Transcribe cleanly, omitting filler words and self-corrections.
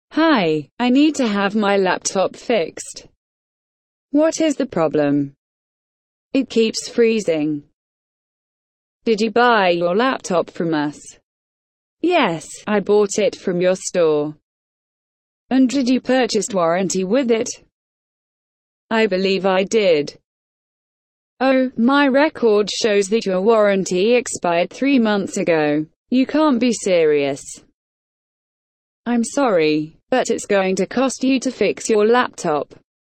Hi, I need to have my laptop fixed. What is the problem? It keeps freezing. Did you buy your laptop from us? Yes, I bought it from your store. And did you purchase warranty with it? I believe I did. Oh, my record shows that your warranty expired 3 months ago. You can't be serious. I'm sorry, but it's going to cost you to fix your laptop.